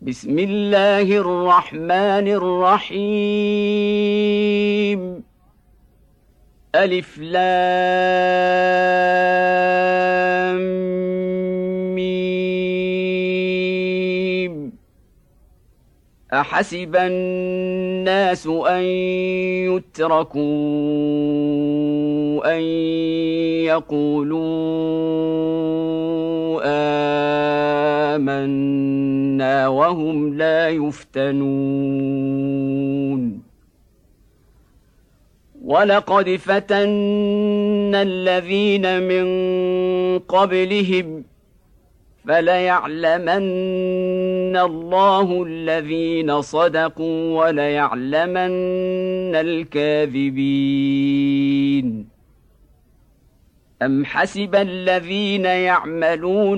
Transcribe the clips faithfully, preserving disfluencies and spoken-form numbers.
بسم الله الرحمن الرحيم ألف لام ميم أحسب الناس أن يتركوا أن يقولوا آمنا وهم لا يفتنون ولقد فتنا الذين من قبلهم فليعلمن الله الذين صدقوا وليعلمن الكاذبين أم حسب الذين يعملون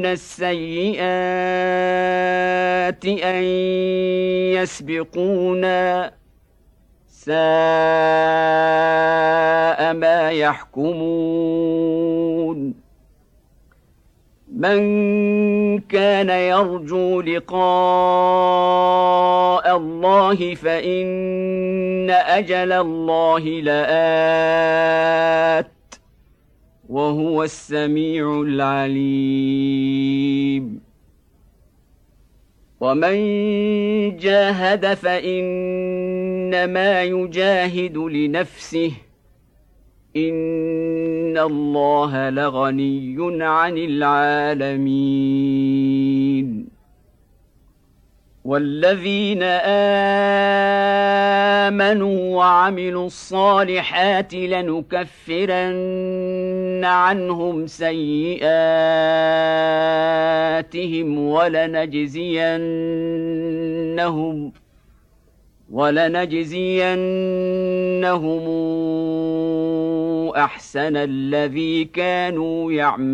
السيئات أن يسبقونا ساء ما يحكمون من كان يرجو لقاء الله فإن أجل الله لآت وهو السميع العليم ومن جاهد فإنما يجاهد لنفسه إن الله لغني عن العالمين والذين آمنوا وعملوا الصالحات لنكفرن عنهم سيئاتهم ولنجزينهم ولنجزينهم أحسن الذي كانوا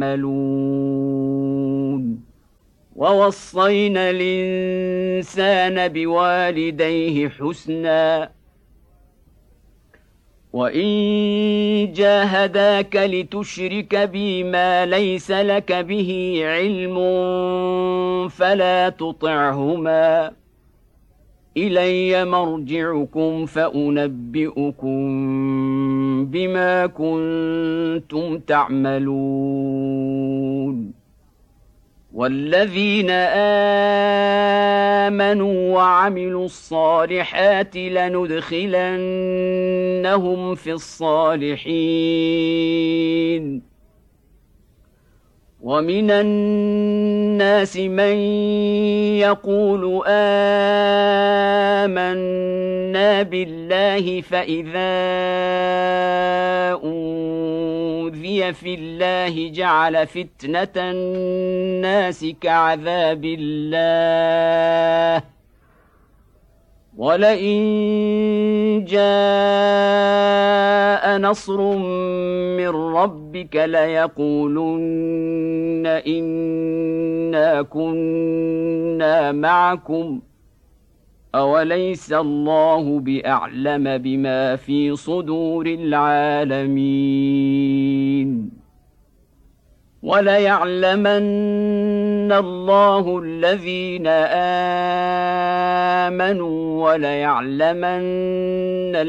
يعملون ووصينا الإنسان بوالديه حسنا وإن جاهداك لتشرك بي ما ليس لك به علم فلا تطعهما إلي مرجعكم فأنبئكم بما كنتم تعملون والذين آمنوا وعملوا الصالحات لندخلنهم في الصالحين ومن الناس من يقول آمنا بالله فإذا أوذي في الله جعل فتنة الناس كعذاب الله ولئن جاء نصر من ربك ليقولن إنا كنا معكم أوليس الله بأعلم بما في صدور العالمين وليعلمن الله الذين آمنوا وليعلمن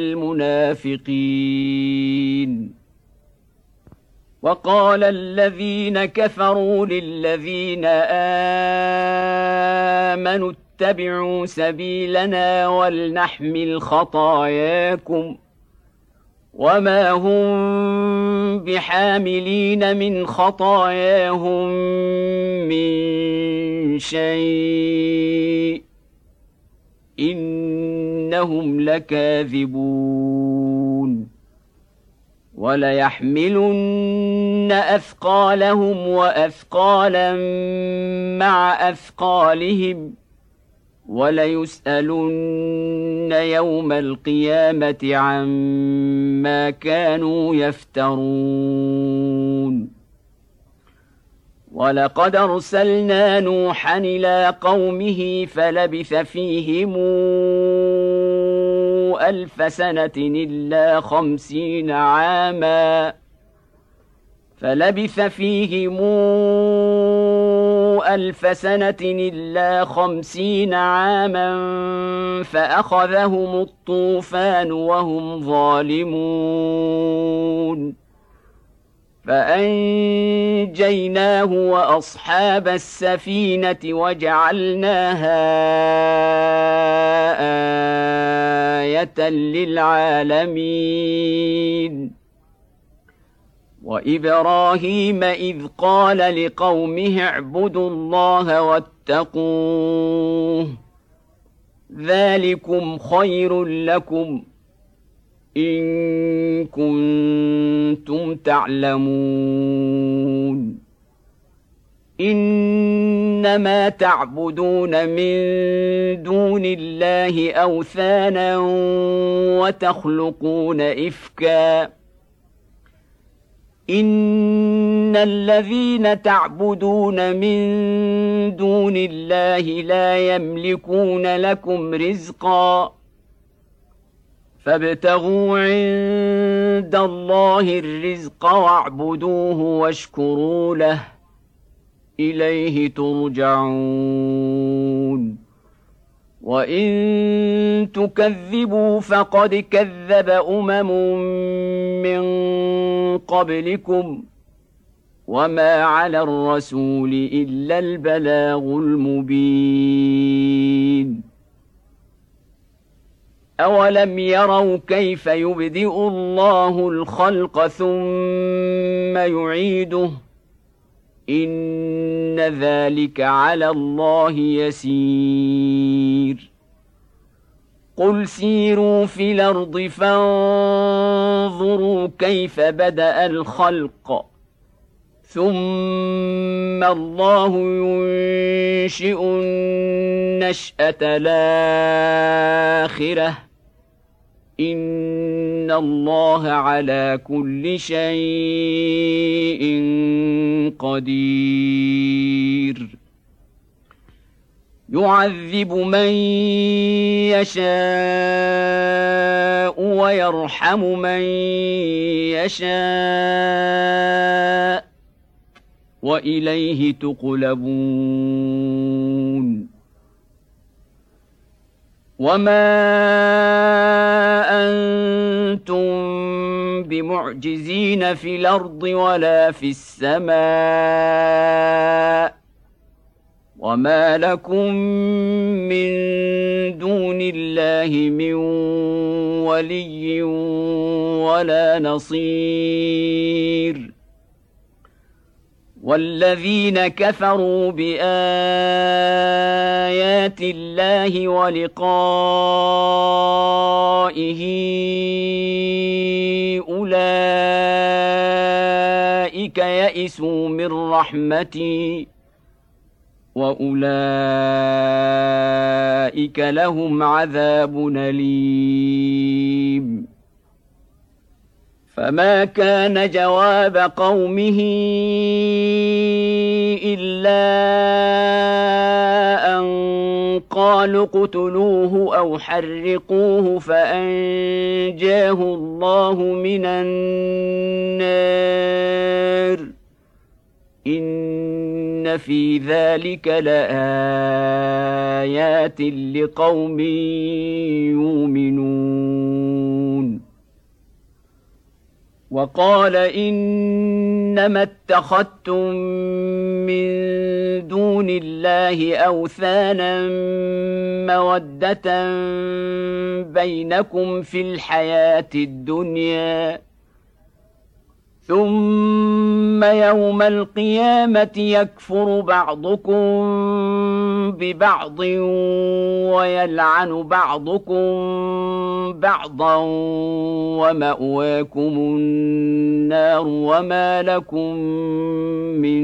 المنافقين وقال الذين كفروا للذين آمنوا اتبعوا سبيلنا ولنحمل خطاياكم وما هم بحاملين من خطاياهم من شيء إنهم لكاذبون وليحملن أثقالهم وأثقالا مع أثقالهم وليسألن يوم القيامة عما كانوا يفترون ولقد أرسلنا نوحا إلى قومه فلبث فيهم ألف سنة إلا خمسين عاما فلبث فيهم فسنوا ألف سنة إلا خمسين عاما فأخذهم الطوفان وهم ظالمون فأنجيناه وأصحاب السفينة وجعلناها آية للعالمين وإبراهيم إذ قال لقومه اعبدوا الله واتقوه ذلكم خير لكم إن كنتم تعلمون إنما تعبدون من دون الله أوثانا وتخلقون إفكا إن الذين تعبدون من دون الله لا يملكون لكم رزقا فابتغوا عند الله الرزق واعبدوه واشكروا له إليه ترجعون وإن تكذبوا فقد كذب أمم من قبلكم وما على الرسول إلا البلاغ المبين أولم يروا كيف يبدئ الله الخلق ثم يعيده إن ذلك على الله يسير قل سيروا في الأرض فانظروا كيف بدأ الخلق ثم الله ينشئ النشأة الآخرة إن الله على كل شيء قدير يعذب من يشاء ويرحم من يشاء وإليه تقلبون وما أنتم بمعجزين في الأرض ولا في السماء وما لكم من دون الله من ولي ولا نصير والذين كفروا بآيات الله ولقائه أولئك يئسوا من رحمتي وأولئك لهم عذاب أليم فما كان جواب قومه إلا أن قالوا اقتلوه أو حرقوه فأنجاه الله من النار إن في ذلك لآيات لقوم يؤمنون وقال إنما اتخذتم من دون الله أوثانا مودة بينكم في الحياة الدنيا ثم يوم القيامة يكفر بعضكم ببعض ويلعن بعضكم بعضا ومأواكم النار وما لكم من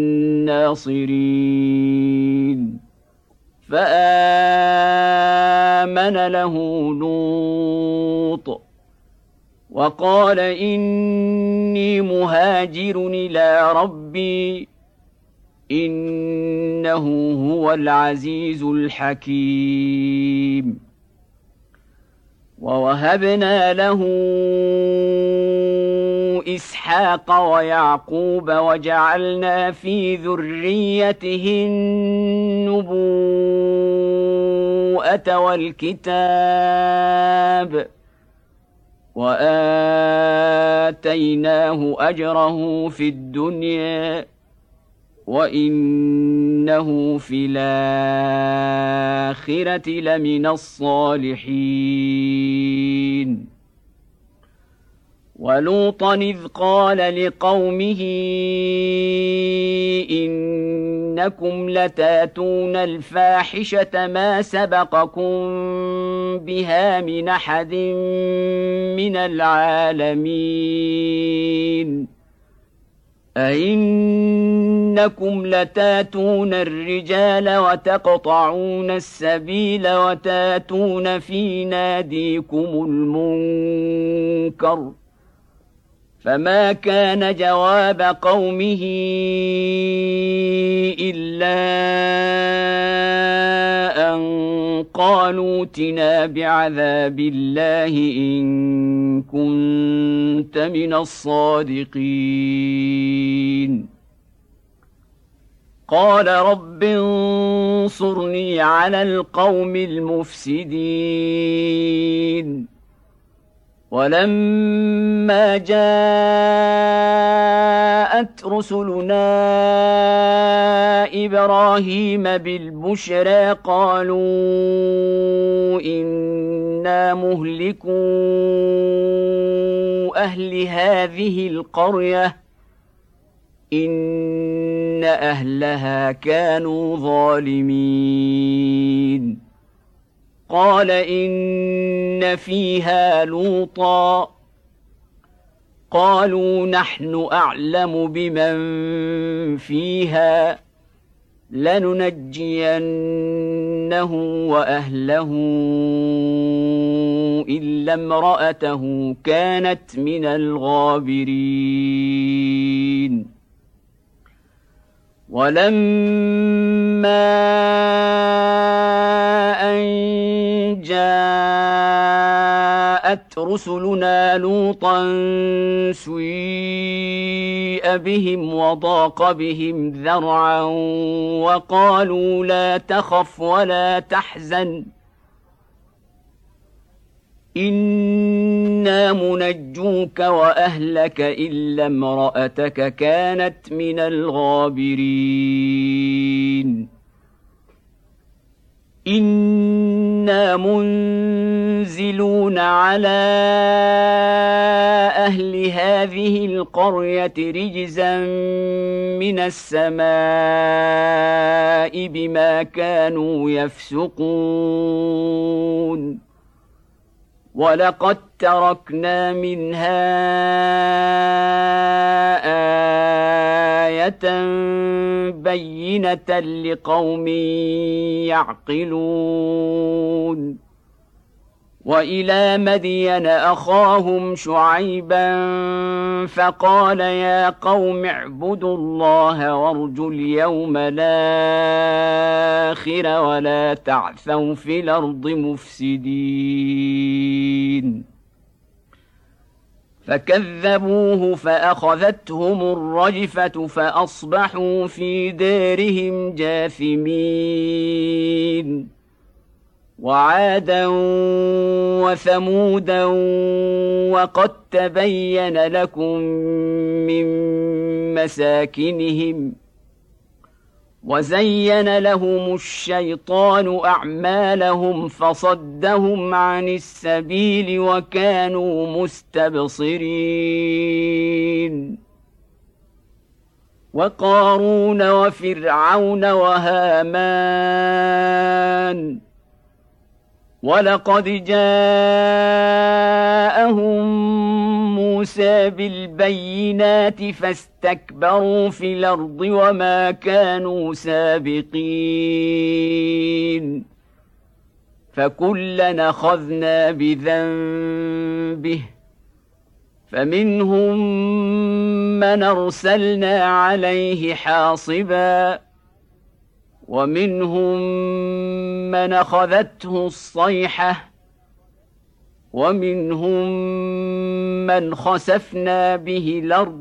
ناصرين فآمن له لوط وقال إني مهاجر إلى ربي إنه هو العزيز الحكيم ووهبنا له إسحاق ويعقوب وجعلنا في ذريته النبوءة والكتاب وآتيناه أجره في الدنيا وإنه في الآخرة لمن الصالحين. ولوطا إذ قال لقومه إنكم لتاتون الفاحشة ما سبقكم بها من أحد من العالمين أئنكم لتاتون الرجال وتقطعون السبيل وتاتون في ناديكم المنكر فما كان جواب قومه إلا أن قالوا ائتنا بعذاب الله إن كنت من الصادقين. قال رب انصرني على القوم المفسدين. ولما جاءت رسلنا إبراهيم بالبشرى قالوا إنا مهلكو أهل هذه القرية إن أهلها كانوا ظالمين. قال إن فيها لوطا قالوا نحن أعلم بمن فيها لننجينه وأهله إلا امرأته كانت من الغابرين. ولما أن جاءت رسلنا لوطا سيء بهم وضاق بهم ذرعا وقالوا لا تخف ولا تحزن إنا منجوك وأهلك إلا امرأتك كانت من الغابرين. إنا منزلون على أهل هذه القرية رجزا من السماء بما كانوا يفسقون. ولقد تركنا منها آية بينة لقوم يعقلون. وإلى مدين أخاهم شعيبا فقال يا قوم اعبدوا الله وارجوا اليوم الآخر ولا تعثوا في الأرض مفسدين. فكذبوه فأخذتهم الرجفة فأصبحوا في دارهم جاثمين. وعادا وثمودا وقد تبين لكم من مساكنهم وزين لهم الشيطان أعمالهم فصدهم عن السبيل وكانوا مستبصرين. وقارون وفرعون وهامان ولقد جاءهم موسى بالبينات فاستكبروا في الأرض وما كانوا سابقين. فكلنا أخذنا بذنبه فمنهم من أرسلنا عليه حاصبا ومنهم من أخذته الصيحة ومنهم من خسفنا به الأرض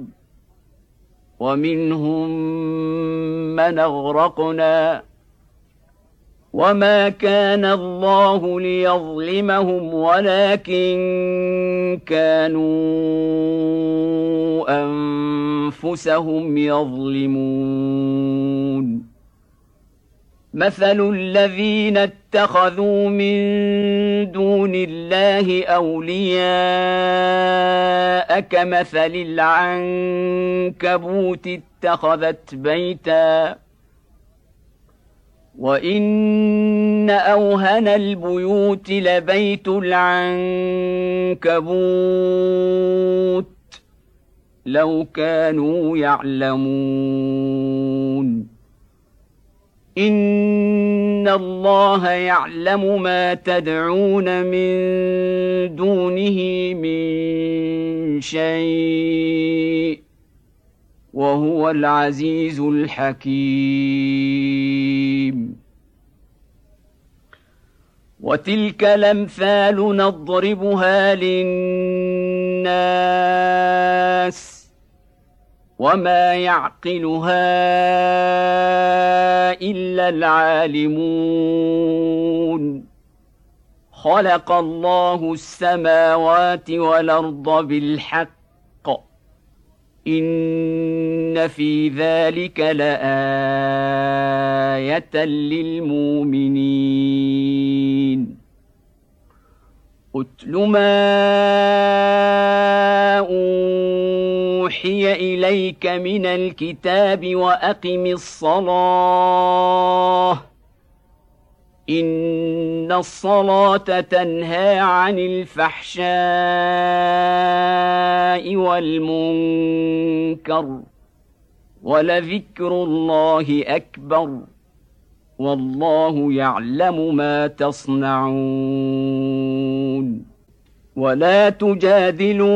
ومنهم من أغرقنا وما كان الله ليظلمهم ولكن كانوا أنفسهم يظلمون مثل الذين اتخذوا من دون الله أولياء كمثل العنكبوت اتخذت بيتا وإن أوهن البيوت لبيت العنكبوت لو كانوا يعلمون إن الله يعلم ما تدعون من دونه من شيء وهو العزيز الحكيم وتلك الأمثال نضربها للناس وما يعقلها إلا العالمون خلق الله السماوات والأرض بالحق إن في ذلك لآية للمؤمنين أتل ما أوحي إليك من الكتاب وأقم الصلاة إن الصلاة تنهى عن الفحشاء والمنكر ولذكر الله أكبر والله يعلم ما تصنعون ولا تجادلوا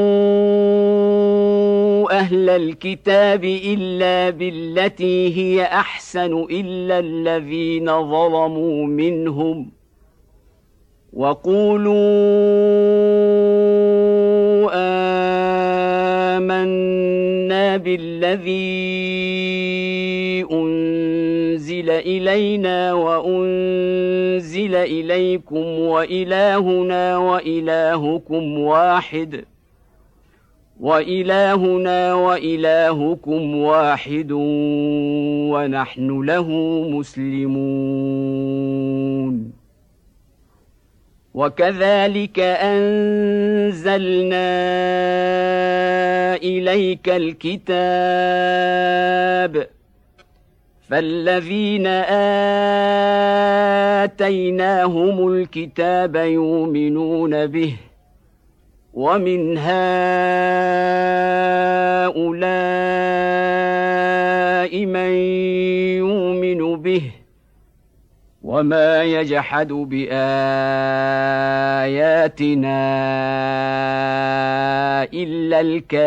أهل الكتاب إلا بالتي هي أحسن إلا الذين ظلموا منهم وقولوا آمنا بالذي أنزل إلينا وأنزل إليكم وإلهنا وإلهكم واحد وإلهنا وإلهكم واحد ونحن له مسلمون وكذلك أنزلنا إليك الكتاب فالذين آتيناهم الكتاب يؤمنون به ومن هؤلاء من يؤمن به وما يجحد بآياتنا إلا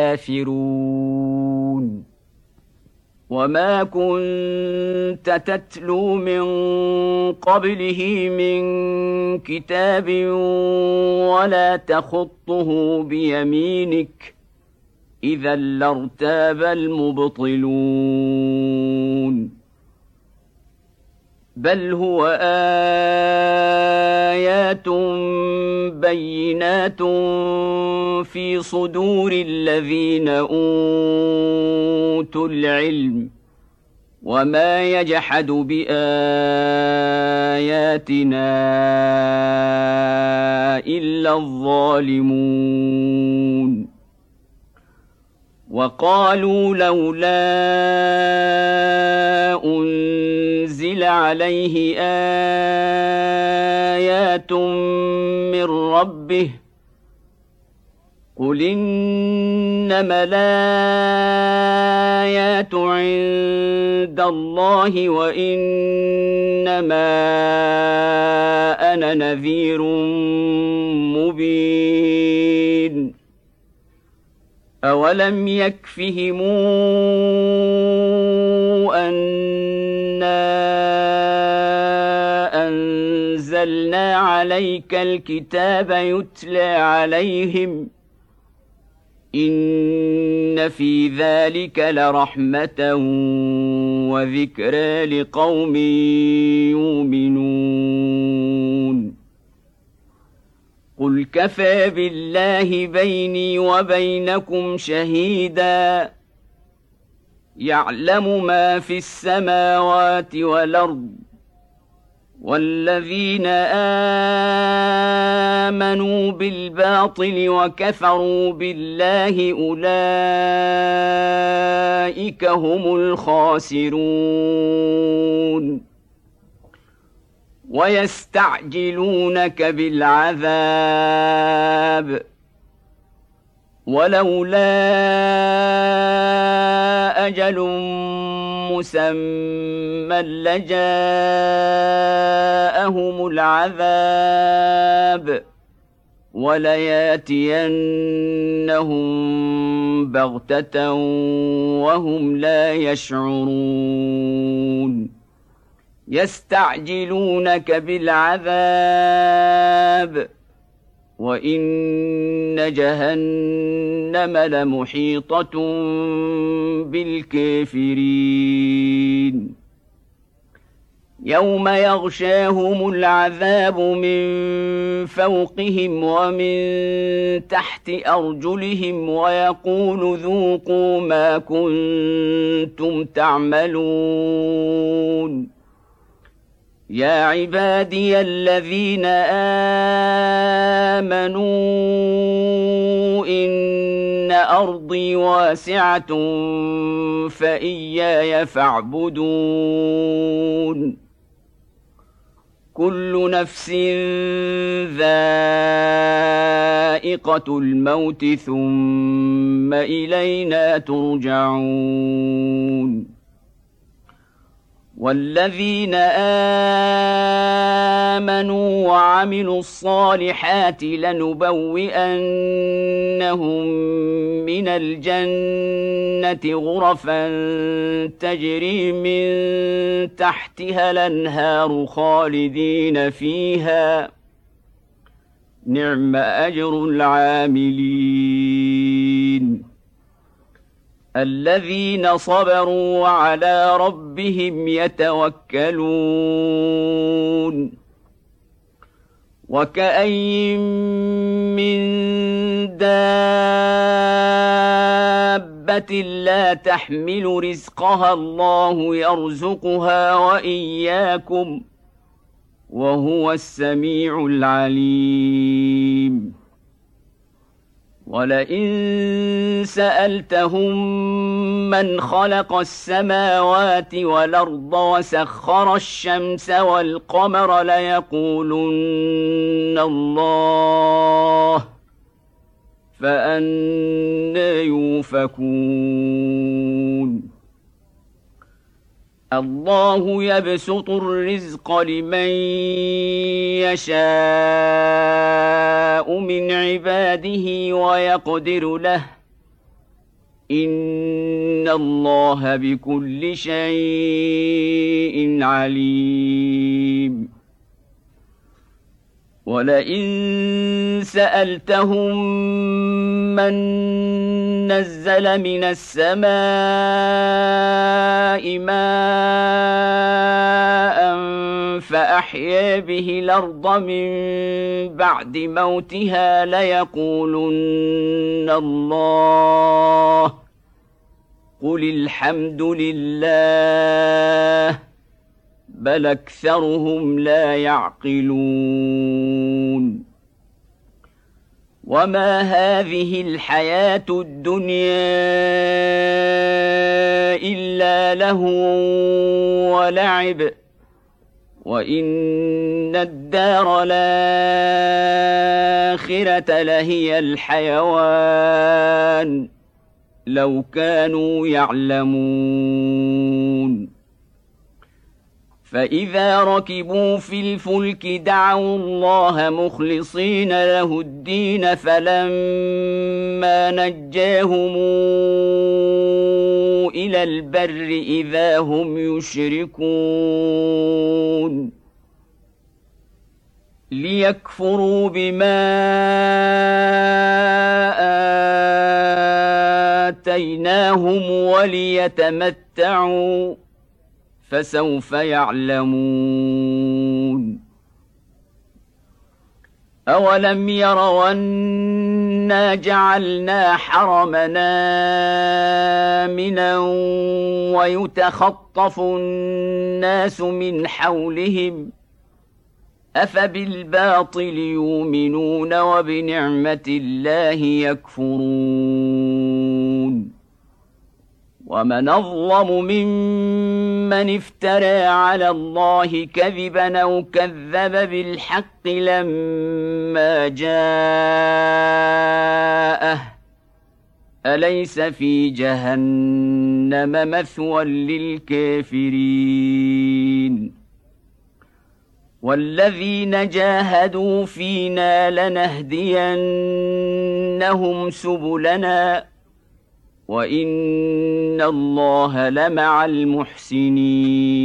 الكافرون وما كنت تتلو من قبله من كتاب ولا تخطه بيمينك إذا لارتاب المبطلون بل هو آيات بينات في صدور الذين أوتوا العلم وما يجحد بآياتنا إلا الظالمون وقالوا لولا أنزل عليه آيات من ربه قل إنما الآيات عند الله وإنما أنا نذير مبين أولم يكفهم أنا أنزلنا نزلنا عليك الكتاب يتلى عليهم إن في ذلك لرحمة وذكرى لقوم يؤمنون قل كفى بالله بيني وبينكم شهيدا يعلم ما في السماوات والأرض والذين آمنوا بالباطل وكفروا بالله أولئك هم الخاسرون ويستعجلونك بالعذاب ولولا أجل مسمى لجاءهم العذاب ولياتينهم بغتة وهم لا يشعرون يستعجلونك بالعذاب وإن جهنم لمحيطة بالكافرين يوم يغشاهم العذاب من فوقهم ومن تحت أرجلهم ويقول ذوقوا ما كنتم تعملون يا عبادي الذين آمنوا إن أرضي واسعة فإياي فاعبدون كل نفس ذائقة الموت ثم إلينا ترجعون والذين آمنوا وعملوا الصالحات لنبوئنهم من الجنة غرفا تجري من تحتها الأنهار خالدين فيها نعم أجر العاملين الذين صبروا وعلى ربهم يتوكلون وكأين من دابة لا تحمل رزقها الله يرزقها وإياكم وهو السميع العليم ولئن سألتهم من خلق السماوات والأرض وسخر الشمس والقمر ليقولن الله فأنى يؤفكون الله يبسط الرزق لمن يشاء من عباده ويقدر له إن الله بكل شيء عليم ولئن سألتهم من نزل من السماء ماء فأحيا به الأرض من بعد موتها ليقولن الله قل الحمد لله بل أكثرهم لا يعقلون وما هذه الحياة الدنيا إلا لهو ولعب وإن الدار الآخرة لهي الحيوان لو كانوا يعلمون فإذا ركبوا في الفلك دعوا الله مخلصين له الدين فلما نجاهم إلى البر إذا هم يشركون ليكفروا بما آتيناهم وليتمتعوا فسوف يعلمون أولم يروا أنا جعلنا حرمنا آمنا ويتخطف الناس من حولهم أفبالباطل يؤمنون وبنعمة الله يكفرون ومن أظلم ممن افترى على الله كذبا أو كذب بالحق لما جاءه أليس في جهنم مثوى للكافرين والذين جاهدوا فينا لنهدينهم سبلنا وإن الله لمع المحسنين